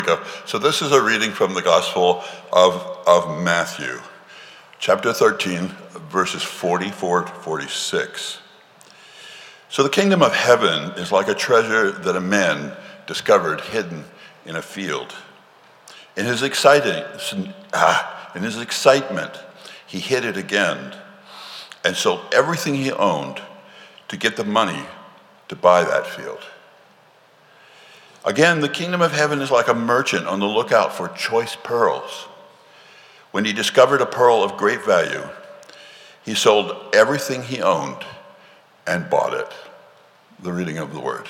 So this is a reading from the Gospel of Matthew, chapter 13, verses 44 to 46. So the kingdom of heaven is like a treasure that a man discovered hidden in a field. In his excitement, he hid it again and sold everything he owned to get the money to buy that field. Again, the kingdom of heaven is like a merchant on the lookout for choice pearls. When he discovered a pearl of great value, he sold everything he owned and bought it. The reading of the word.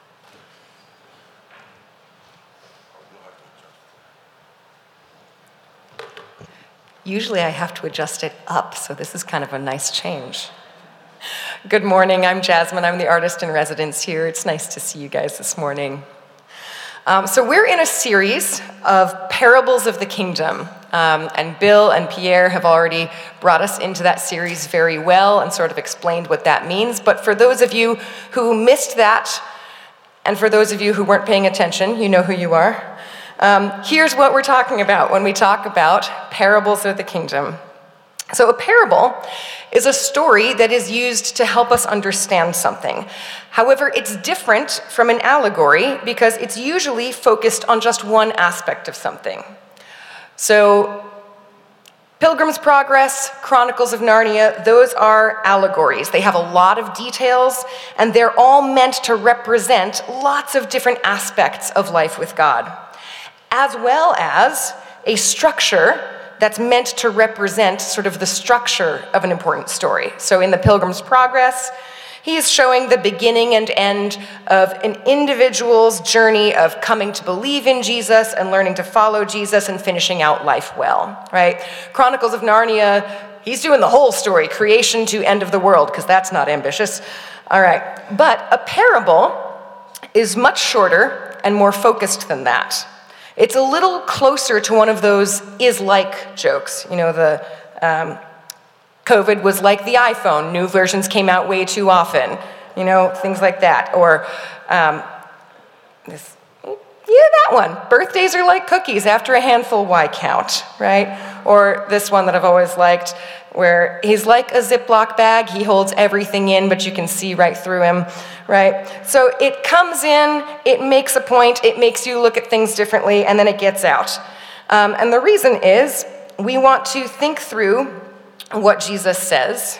Usually I have to adjust it up, so this is kind of a nice change. Good morning, I'm Jasmine. I'm the artist in residence here. It's nice to see you guys this morning. So we're in a series of parables of the kingdom, and Bill and Pierre have already brought us into that series very well and sort of explained what that means. But for those of you who missed that, and for those of you who weren't paying attention, you know who you are. Here's what we're talking about when we talk about parables of the kingdom. So a parable is a story that is used to help us understand something. However, it's different from an allegory because it's usually focused on just one aspect of something. So Pilgrim's Progress, Chronicles of Narnia, those are allegories. They have a lot of details, and they're all meant to represent lots of different aspects of life with God, as well as a structure that's meant to represent sort of the structure of an important story. So in the Pilgrim's Progress, he is showing the beginning and end of an individual's journey of coming to believe in Jesus and learning to follow Jesus and finishing out life well, right? Chronicles of Narnia, he's doing the whole story, creation to end of the world, because that's not ambitious. All right, but a parable is much shorter and more focused than that. It's a little closer to one of those is-like jokes. You know, the COVID was like the iPhone. New versions came out way too often. You know, things like that. Or that one. Birthdays are like cookies. After a handful, why count, right? Or this one that I've always liked, where he's like a Ziploc bag. He holds everything in, but you can see right through him, right? So it comes in, it makes a point, it makes you look at things differently, and then it gets out. And the reason is we want to think through what Jesus says.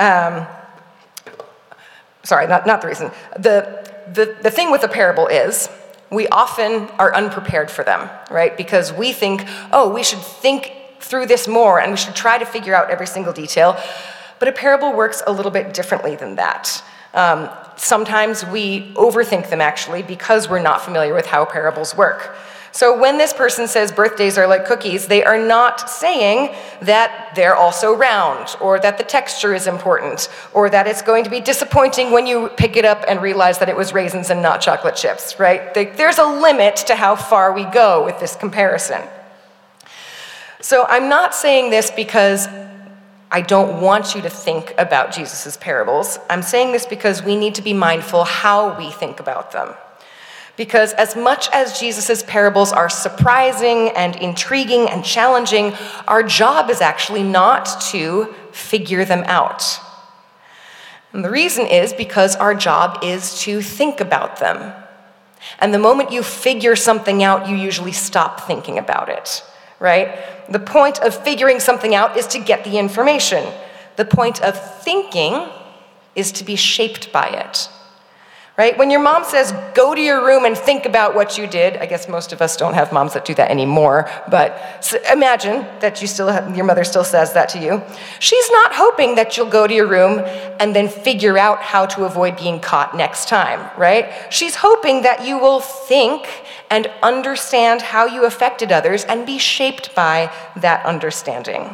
Sorry, not the reason. The thing with a parable is we often are unprepared for them, right? Because we think, we should think through this more, and we should try to figure out every single detail. But a parable works a little bit differently than that. Sometimes we overthink them, actually, because we're not familiar with how parables work. So when this person says birthdays are like cookies, they are not saying that they're also round, or that the texture is important, or that it's going to be disappointing when you pick it up and realize that it was raisins and not chocolate chips, right? There's a limit to how far we go with this comparison. So I'm not saying this because I don't want you to think about Jesus' parables. I'm saying this because we need to be mindful how we think about them. Because as much as Jesus' parables are surprising and intriguing and challenging, our job is actually not to figure them out. And the reason is because our job is to think about them. And the moment you figure something out, you usually stop thinking about it, right? The point of figuring something out is to get the information. The point of thinking is to be shaped by it. Right? When your mom says, go to your room and think about what you did, I guess most of us don't have moms that do that anymore, but imagine that your mother still says that to you. She's not hoping that you'll go to your room and then figure out how to avoid being caught next time, right? She's hoping that you will think and understand how you affected others and be shaped by that understanding.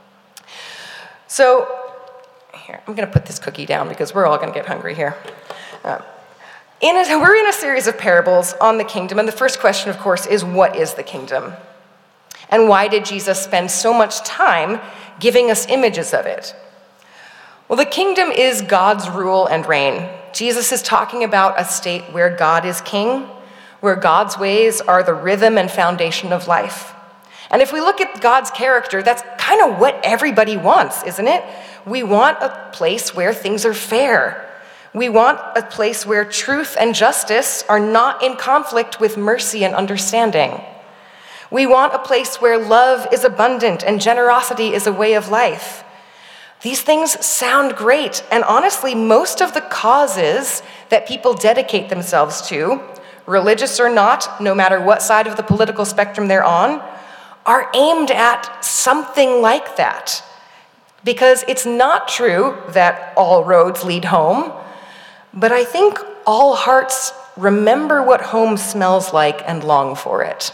So, here, I'm going to put this cookie down because we're all going to get hungry here. We're in a series of parables on the kingdom, and the first question, of course, is what is the kingdom? And why did Jesus spend so much time giving us images of it? Well, the kingdom is God's rule and reign. Jesus is talking about a state where God is king, where God's ways are the rhythm and foundation of life. And if we look at God's character, that's kind of what everybody wants, isn't it? We want a place where things are fair. We want a place where truth and justice are not in conflict with mercy and understanding. We want a place where love is abundant and generosity is a way of life. These things sound great, and honestly, most of the causes that people dedicate themselves to, religious or not, no matter what side of the political spectrum they're on, are aimed at something like that. Because it's not true that all roads lead home, but I think all hearts remember what home smells like and long for it.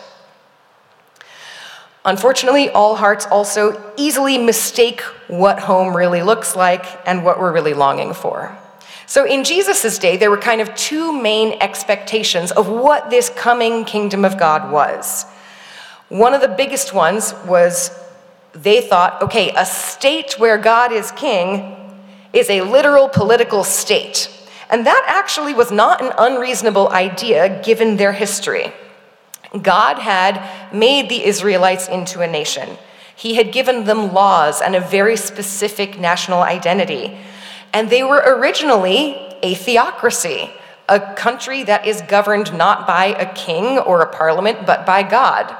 Unfortunately, all hearts also easily mistake what home really looks like and what we're really longing for. So in Jesus' day, there were kind of two main expectations of what this coming kingdom of God was. One of the biggest ones was they thought, okay, a state where God is king is a literal political state. And that actually was not an unreasonable idea given their history. God had made the Israelites into a nation. He had given them laws and a very specific national identity. And they were originally a theocracy, a country that is governed not by a king or a parliament, but by God.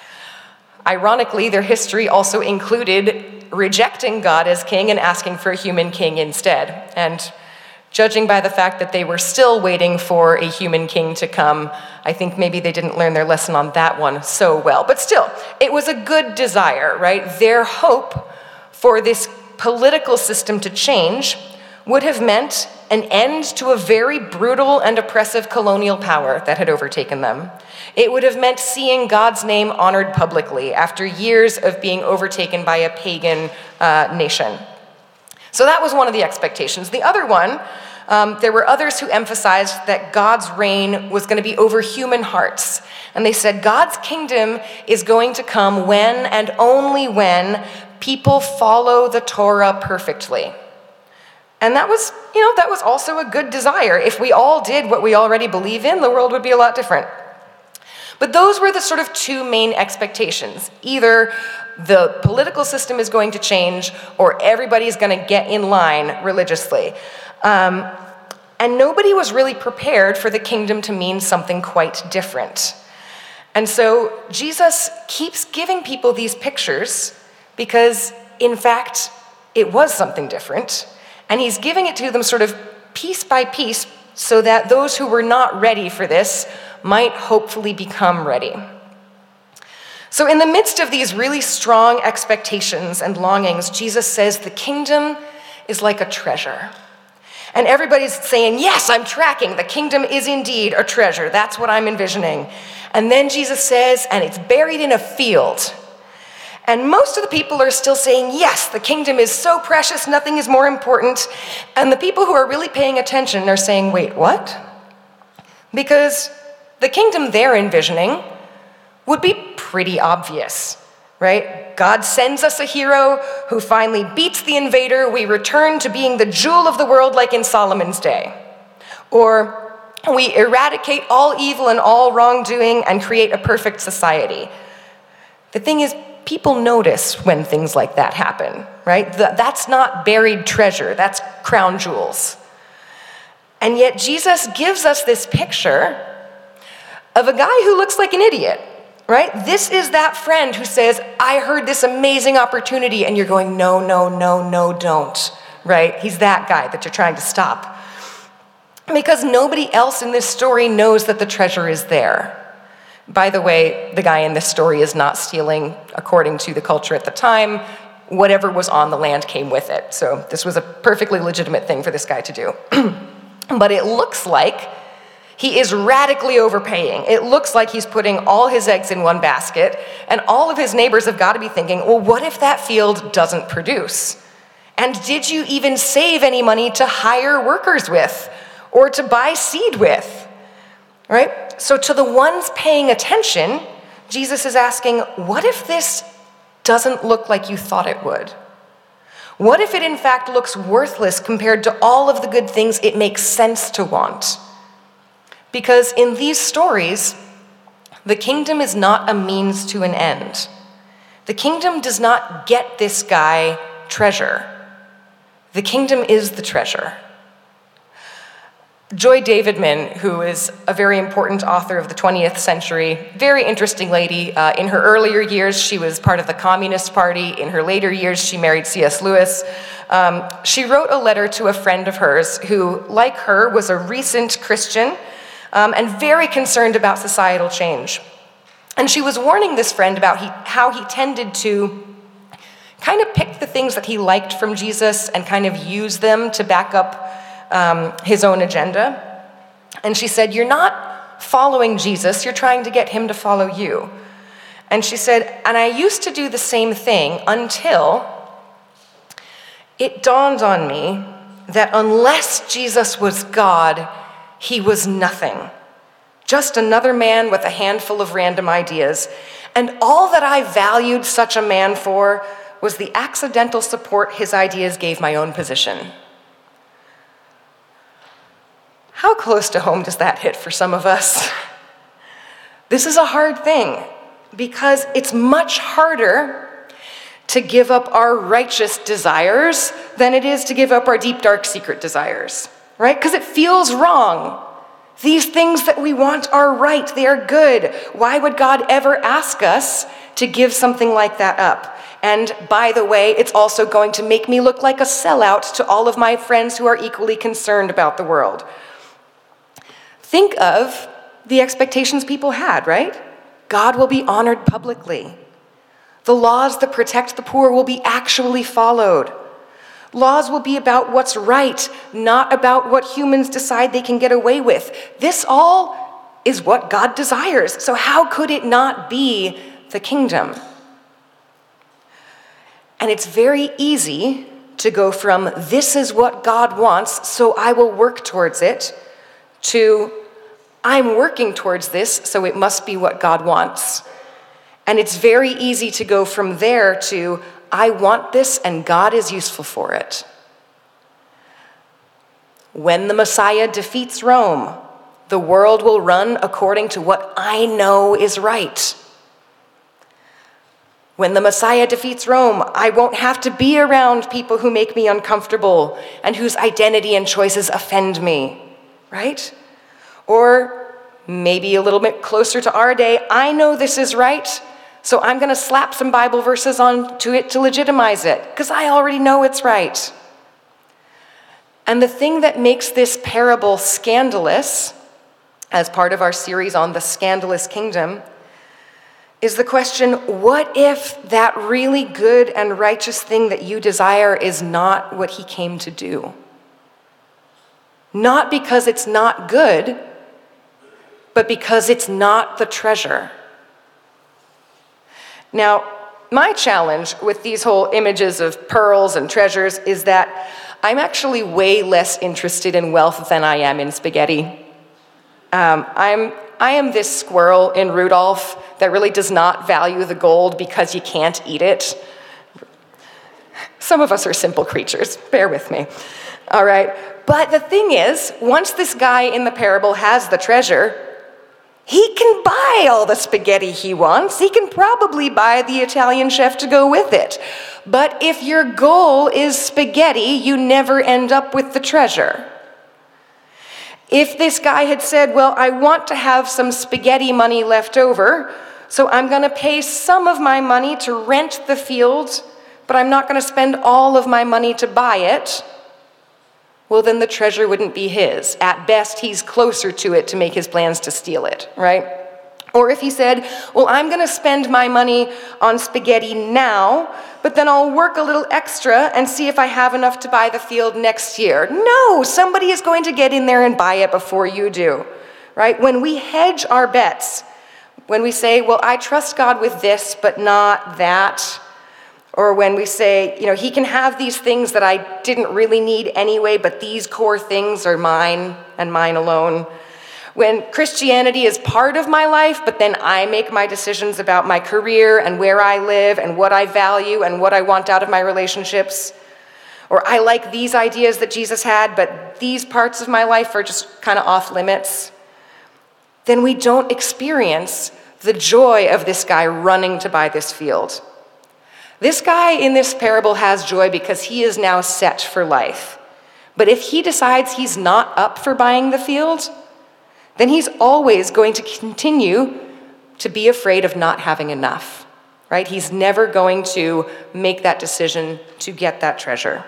Ironically, their history also included rejecting God as king and asking for a human king instead. And judging by the fact that they were still waiting for a human king to come, I think maybe they didn't learn their lesson on that one so well. But still, it was a good desire, right? Their hope for this political system to change would have meant an end to a very brutal and oppressive colonial power that had overtaken them. It would have meant seeing God's name honored publicly after years of being overtaken by a pagan nation. So that was one of the expectations. The other one, there were others who emphasized that God's reign was going to be over human hearts. And they said God's kingdom is going to come when and only when people follow the Torah perfectly. And that was also a good desire. If we all did what we already believe in, the world would be a lot different. But those were the sort of two main expectations. Either the political system is going to change or everybody's going to get in line religiously. And nobody was really prepared for the kingdom to mean something quite different. And so Jesus keeps giving people these pictures because, in fact, it was something different. And he's giving it to them sort of piece by piece so that those who were not ready for this might hopefully become ready. So in the midst of these really strong expectations and longings, Jesus says the kingdom is like a treasure. And everybody's saying, yes, I'm tracking. The kingdom is indeed a treasure. That's what I'm envisioning. And then Jesus says, and it's buried in a field. And most of the people are still saying, yes, the kingdom is so precious, nothing is more important. And the people who are really paying attention are saying, wait, what? Because the kingdom they're envisioning would be pretty obvious, right? God sends us a hero who finally beats the invader. We return to being the jewel of the world like in Solomon's day. Or we eradicate all evil and all wrongdoing and create a perfect society. The thing is, people notice when things like that happen, right? That's not buried treasure, that's crown jewels. And yet Jesus gives us this picture of a guy who looks like an idiot, right? This is that friend who says, I heard this amazing opportunity, and you're going, no, no, no, no, don't, right? He's that guy that you're trying to stop. Because nobody else in this story knows that the treasure is there. By the way, the guy in this story is not stealing according to the culture at the time. Whatever was on the land came with it. So this was a perfectly legitimate thing for this guy to do. But it looks like he is radically overpaying. It looks like he's putting all his eggs in one basket, and all of his neighbors have got to be thinking, well, what if that field doesn't produce? And did you even save any money to hire workers with or to buy seed with? Right? So to the ones paying attention, Jesus is asking, what if this doesn't look like you thought it would? What if it in fact looks worthless compared to all of the good things it makes sense to want? Because in these stories, the kingdom is not a means to an end. The kingdom does not get this guy treasure. The kingdom is the treasure. Joy Davidman, who is a very important author of the 20th century, very interesting lady. In her earlier years, she was part of the Communist Party. In her later years, she married C.S. Lewis. She wrote a letter to a friend of hers who, like her, was a recent Christian and very concerned about societal change. And she was warning this friend about how he tended to kind of pick the things that he liked from Jesus and kind of use them to back up his own agenda. And she said, "You're not following Jesus, you're trying to get him to follow you." And she said, "And I used to do the same thing until it dawned on me that unless Jesus was God, he was nothing. Just another man with a handful of random ideas. And all that I valued such a man for was the accidental support his ideas gave my own position." How close to home does that hit for some of us? This is a hard thing because it's much harder to give up our righteous desires than it is to give up our deep, dark, secret desires, right? Because it feels wrong. These things that we want are right, they are good. Why would God ever ask us to give something like that up? And by the way, it's also going to make me look like a sellout to all of my friends who are equally concerned about the world. Think of the expectations people had, right? God will be honored publicly. The laws that protect the poor will be actually followed. Laws will be about what's right, not about what humans decide they can get away with. This all is what God desires. So how could it not be the kingdom? And it's very easy to go from "this is what God wants, so I will work towards it," to "I'm working towards this, so it must be what God wants." And it's very easy to go from there to "I want this and God is useful for it." When the Messiah defeats Rome, the world will run according to what I know is right. When the Messiah defeats Rome, I won't have to be around people who make me uncomfortable and whose identity and choices offend me, right? Or maybe a little bit closer to our day, I know this is right, so I'm going to slap some Bible verses onto it to legitimize it, because I already know it's right. And the thing that makes this parable scandalous, as part of our series on the scandalous kingdom, is the question, what if that really good and righteous thing that you desire is not what he came to do? Not because it's not good, but because it's not the treasure. Now, my challenge with these whole images of pearls and treasures is that I'm actually way less interested in wealth than I am in spaghetti. I am this squirrel in Rudolph that really does not value the gold because you can't eat it. Some of us are simple creatures, bear with me. All right, but the thing is, once this guy in the parable has the treasure, he can buy all the spaghetti he wants. He can probably buy the Italian chef to go with it. But if your goal is spaghetti, you never end up with the treasure. If this guy had said, well, I want to have some spaghetti money left over, so I'm going to pay some of my money to rent the field, but I'm not going to spend all of my money to buy it, well, then the treasure wouldn't be his. At best, he's closer to it to make his plans to steal it, right? Or if he said, well, I'm going to spend my money on spaghetti now, but then I'll work a little extra and see if I have enough to buy the field next year. No, somebody is going to get in there and buy it before you do, right? When we hedge our bets, when we say, well, I trust God with this, but not that, or when we say, he can have these things that I didn't really need anyway, but these core things are mine and mine alone. When Christianity is part of my life, but then I make my decisions about my career and where I live and what I value and what I want out of my relationships. Or I like these ideas that Jesus had, but these parts of my life are just kind of off limits. then we don't experience the joy of this guy running to buy this field. This guy in this parable has joy because he is now set for life. But if he decides he's not up for buying the field, then he's always going to continue to be afraid of not having enough, right? He's never going to make that decision to get that treasure.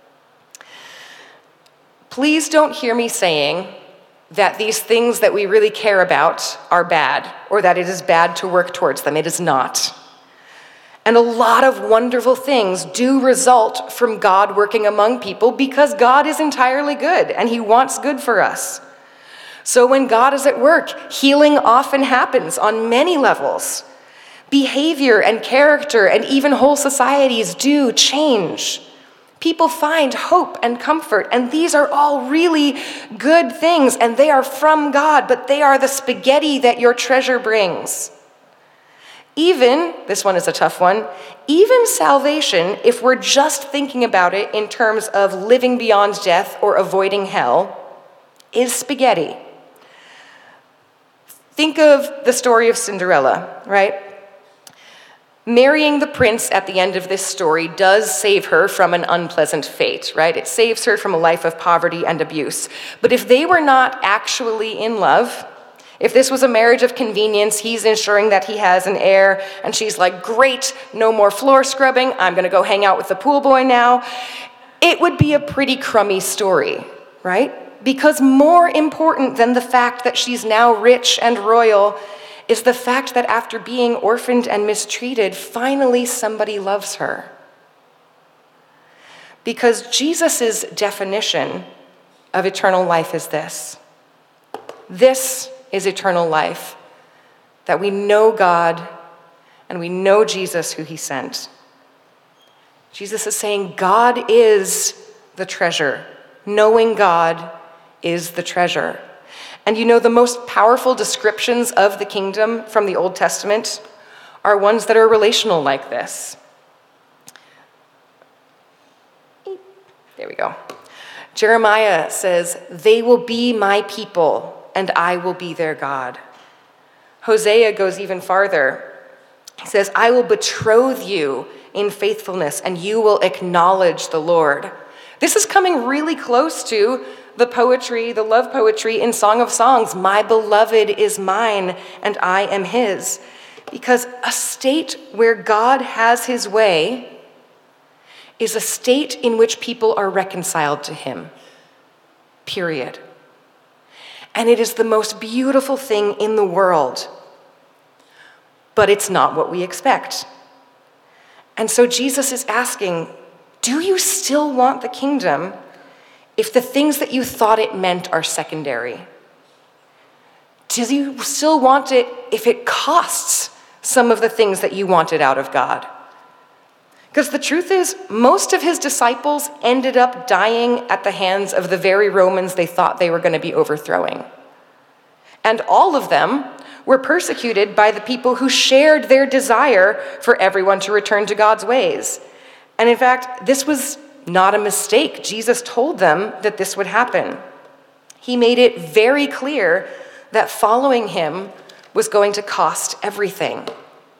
Please don't hear me saying that these things that we really care about are bad, or that it is bad to work towards them. It is not. And a lot of wonderful things do result from God working among people because God is entirely good and he wants good for us. So when God is at work, healing often happens on many levels. Behavior and character and even whole societies do change. People find hope and comfort, and these are all really good things, and they are from God, but they are the spaghetti that your treasure brings. Even, this one is a tough one, even salvation, if we're just thinking about it in terms of living beyond death or avoiding hell, is spaghetti. Think of the story of Cinderella, right? Marrying the prince at the end of this story does save her from an unpleasant fate, right? It saves her from a life of poverty and abuse. But if they were not actually in love, if this was a marriage of convenience, he's ensuring that he has an heir, and she's like, great, no more floor scrubbing, I'm gonna go hang out with the pool boy now, it would be a pretty crummy story, right? Because more important than the fact that she's now rich and royal is the fact that after being orphaned and mistreated, finally somebody loves her. Because Jesus' definition of eternal life is this. This is eternal life, that we know God and we know Jesus who he sent. Jesus is saying God is the treasure. Knowing God is the treasure. And you know, the most powerful descriptions of the kingdom from the Old Testament are ones that are relational like this. There we go. Jeremiah says, they will be my people and I will be their God. Hosea goes even farther. He says, I will betroth you in faithfulness and you will acknowledge the Lord. This is coming really close to the poetry, the love poetry in Song of Songs. My beloved is mine and I am his. Because a state where God has his way is a state in which people are reconciled to him. Period. And it is the most beautiful thing in the world. But it's not what we expect. And so Jesus is asking, do you still want the kingdom if the things that you thought it meant are secondary? Do you still want it if it costs some of the things that you wanted out of God? Because the truth is, most of his disciples ended up dying at the hands of the very Romans they thought they were going to be overthrowing. And all of them were persecuted by the people who shared their desire for everyone to return to God's ways. And in fact, this was not a mistake. Jesus told them that this would happen. He made it very clear that following him was going to cost everything.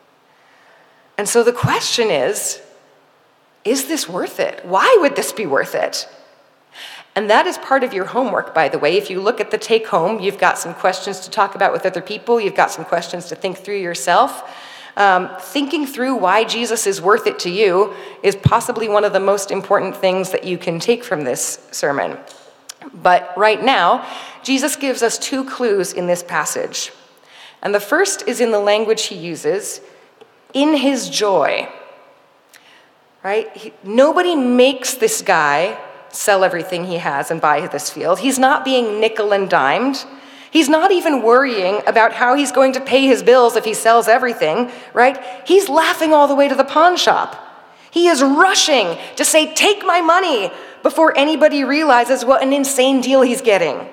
And so the question is this worth it? Why would this be worth it? And that is part of your homework, by the way. If you look at the take home, you've got some questions to talk about with other people. You've got some questions to think through yourself. Thinking through why Jesus is worth it to you is possibly one of the most important things that you can take from this sermon. But right now, Jesus gives us two clues in this passage. And the first is in the language he uses, in his joy. Right? Nobody makes this guy sell everything he has and buy this field. He's not being nickel and dimed. He's not even worrying about how he's going to pay his bills if he sells everything, right? He's laughing all the way to the pawn shop. He is rushing to say, take my money, before anybody realizes what an insane deal he's getting.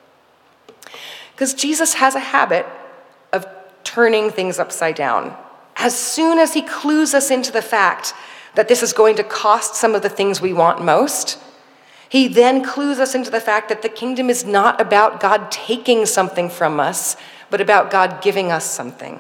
Because Jesus has a habit of turning things upside down. As soon as he clues us into the fact that this is going to cost some of the things we want most, he then clues us into the fact that the kingdom is not about God taking something from us, but about God giving us something.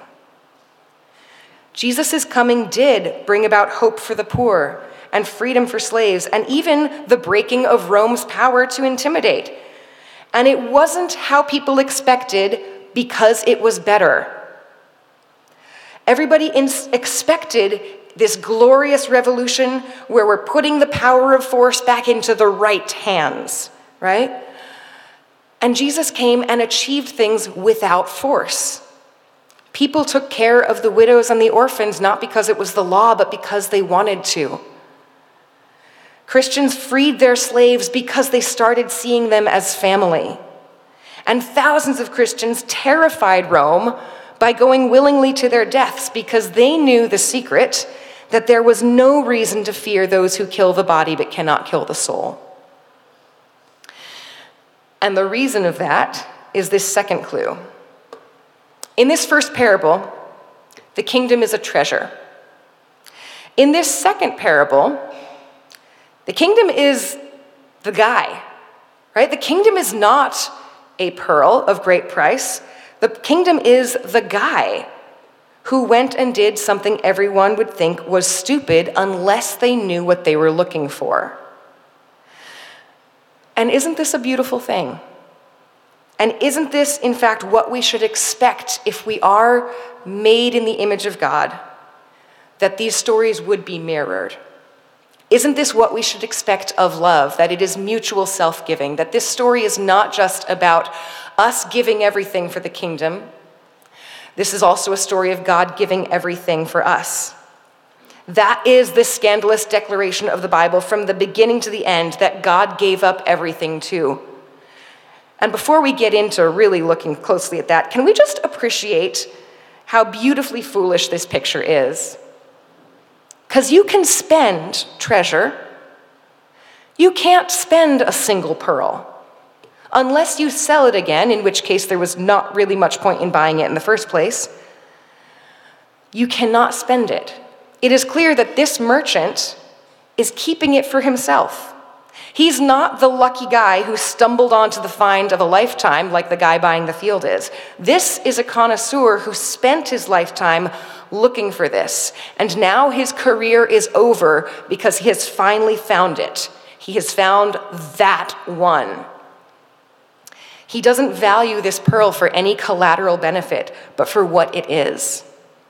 Jesus' coming did bring about hope for the poor and freedom for slaves, and even the breaking of Rome's power to intimidate. And it wasn't how people expected because it was better. Everybody expected this glorious revolution where we're putting the power of force back into the right hands, right? And Jesus came and achieved things without force. People took care of the widows and the orphans not because it was the law, but because they wanted to. Christians freed their slaves because they started seeing them as family. And thousands of Christians terrified Rome by going willingly to their deaths because they knew the secret that there was no reason to fear those who kill the body but cannot kill the soul. And the reason of that is this second clue. In this first parable, the kingdom is a treasure. In this second parable, the kingdom is the guy, right? The kingdom is not a pearl of great price. The kingdom is the guy who went and did something everyone would think was stupid unless they knew what they were looking for. And isn't this a beautiful thing? And isn't this, in fact, what we should expect if we are made in the image of God, that these stories would be mirrored? Isn't this what we should expect of love, that it is mutual self-giving, that this story is not just about us giving everything for the kingdom? This is also a story of God giving everything for us. That is the scandalous declaration of the Bible from the beginning to the end, that God gave up everything too. And before we get into really looking closely at that, can we just appreciate how beautifully foolish this picture is? Because you can spend treasure. You can't spend a single pearl unless you sell it again, in which case there was not really much point in buying it in the first place. You cannot spend it. It is clear that this merchant is keeping it for himself. He's not the lucky guy who stumbled onto the find of a lifetime like the guy buying the field is. This is a connoisseur who spent his lifetime looking for this. And now his career is over because he has finally found it. He has found that one. He doesn't value this pearl for any collateral benefit, but for what it is.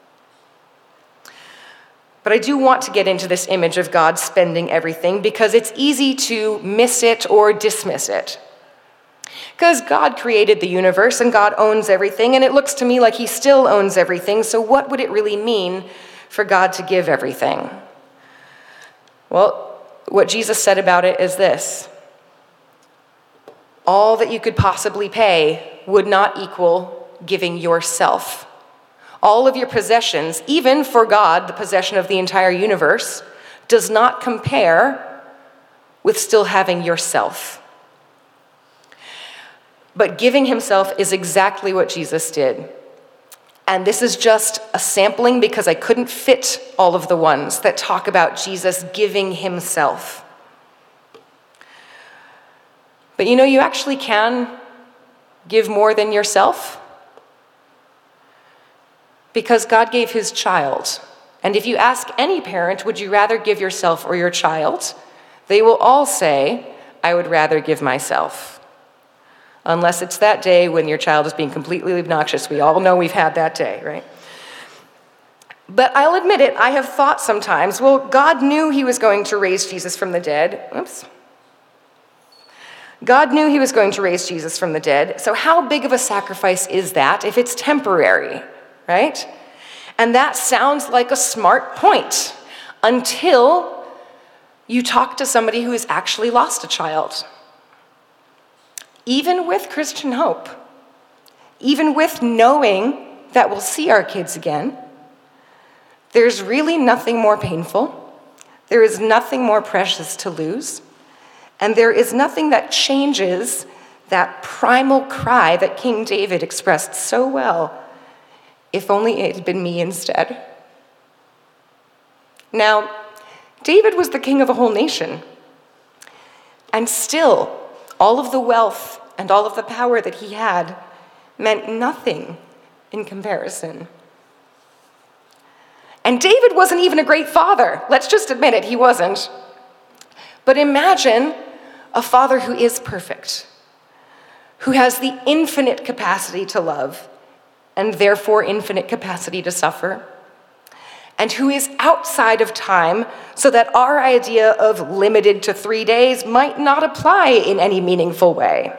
But I do want to get into this image of God spending everything because it's easy to miss it or dismiss it. Because God created the universe and God owns everything, and it looks to me like he still owns everything, so what would it really mean for God to give everything? Well, what Jesus said about it is this: all that you could possibly pay would not equal giving yourself. All of your possessions, even for God, the possession of the entire universe, does not compare with still having yourself. But giving himself is exactly what Jesus did. And this is just a sampling because I couldn't fit all of the ones that talk about Jesus giving himself. But you know, you actually can give more than yourself, because God gave his child. And if you ask any parent, would you rather give yourself or your child? They will all say, I would rather give myself. Unless it's that day when your child is being completely obnoxious. We all know we've had that day, right? But I'll admit it, I have thought sometimes, well, God knew he was going to raise Jesus from the dead. God knew he was going to raise Jesus from the dead. So how big of a sacrifice is that if it's temporary? Right? And that sounds like a smart point until you talk to somebody who has actually lost a child. Even with Christian hope, even with knowing that we'll see our kids again, there's really nothing more painful. There is nothing more precious to lose. And there is nothing that changes that primal cry that King David expressed so well: if only it had been me instead. Now, David was the king of a whole nation. And still, all of the wealth and all of the power that he had meant nothing in comparison. And David wasn't even a great father. Let's just admit it, he wasn't. But imagine a father who is perfect, who has the infinite capacity to love, and therefore infinite capacity to suffer, and who is outside of time so that our idea of limited to 3 days might not apply in any meaningful way.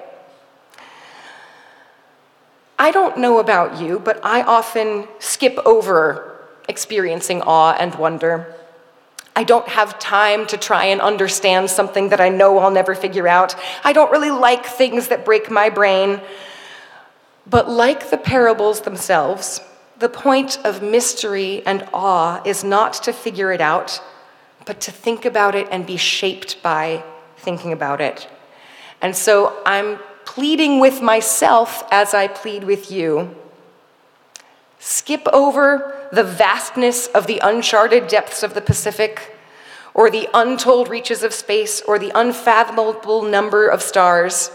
I don't know about you, but I often skip over experiencing awe and wonder. I don't have time to try and understand something that I know I'll never figure out. I don't really like things that break my brain. But like the parables themselves, the point of mystery and awe is not to figure it out, but to think about it and be shaped by thinking about it. And so I'm pleading with myself as I plead with you. Skip over the vastness of the uncharted depths of the Pacific, or the untold reaches of space, or the unfathomable number of stars.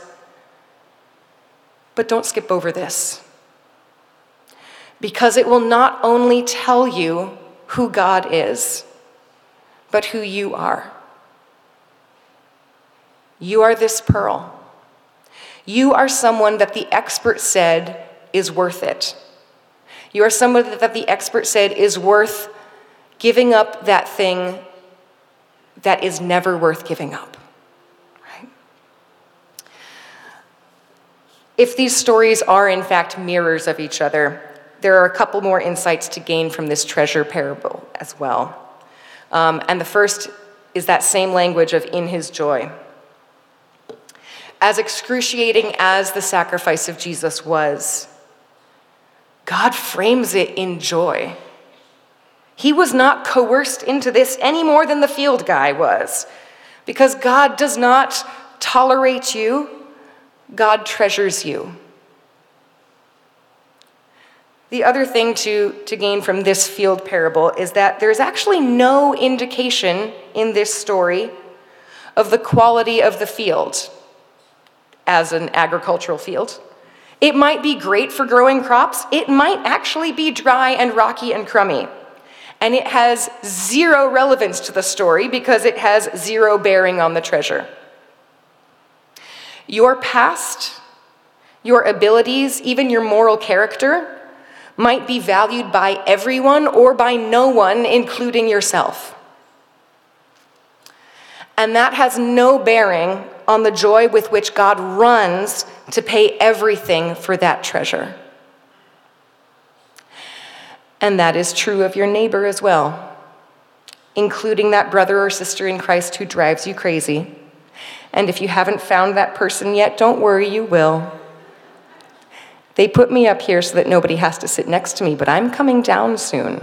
But don't skip over this, because it will not only tell you who God is, but who you are. You are this pearl. You are someone that the expert said is worth it. You are someone that the expert said is worth giving up that thing that is never worth giving up. Right? If these stories are in fact mirrors of each other, there are a couple more insights to gain from this treasure parable as well. And the first is that same language of in his joy. As excruciating as the sacrifice of Jesus was, God frames it in joy. He was not coerced into this any more than the field guy was, because God does not tolerate you, God treasures you. The other thing to gain from this field parable is that there's actually no indication in this story of the quality of the field as an agricultural field. It might be great for growing crops. It might actually be dry and rocky and crummy. And it has zero relevance to the story because it has zero bearing on the treasure. Your past, your abilities, even your moral character might be valued by everyone or by no one, including yourself. And that has no bearing on the joy with which God runs to pay everything for that treasure. And that is true of your neighbor as well, including that brother or sister in Christ who drives you crazy. And if you haven't found that person yet, don't worry, you will. They put me up here so that nobody has to sit next to me, but I'm coming down soon.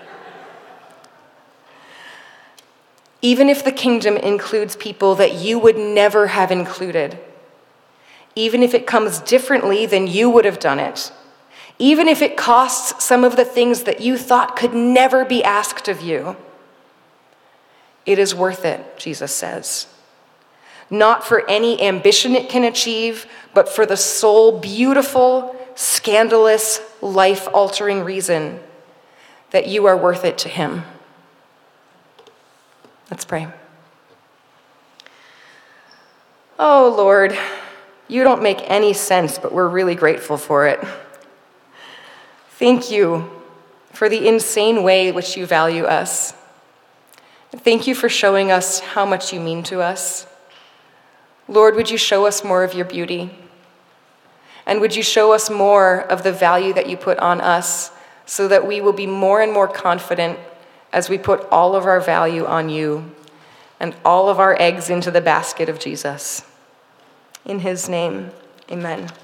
Even if the kingdom includes people that you would never have included, even if it comes differently than you would have done it, even if it costs some of the things that you thought could never be asked of you, it is worth it, Jesus says. Not for any ambition it can achieve, but for the sole beautiful, scandalous, life-altering reason that you are worth it to him. Let's pray. Oh, Lord, you don't make any sense, but we're really grateful for it. Thank you for the insane way in which you value us. Thank you for showing us how much you mean to us. Lord, would you show us more of your beauty? And would you show us more of the value that you put on us so that we will be more and more confident as we put all of our value on you and all of our eggs into the basket of Jesus. In his name, amen.